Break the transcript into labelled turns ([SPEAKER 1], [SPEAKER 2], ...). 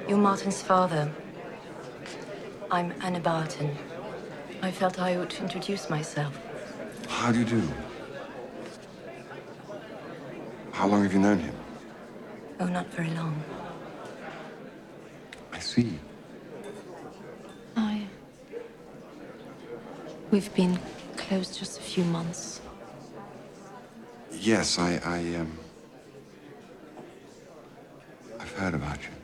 [SPEAKER 1] You're Martin's father. I'm Anna Barton. I felt I ought to introduce myself.
[SPEAKER 2] How do you do? How long have you known him?
[SPEAKER 1] Oh, not very long.
[SPEAKER 2] I see.
[SPEAKER 1] We've been close just a few months.
[SPEAKER 2] Yes, I've heard about you.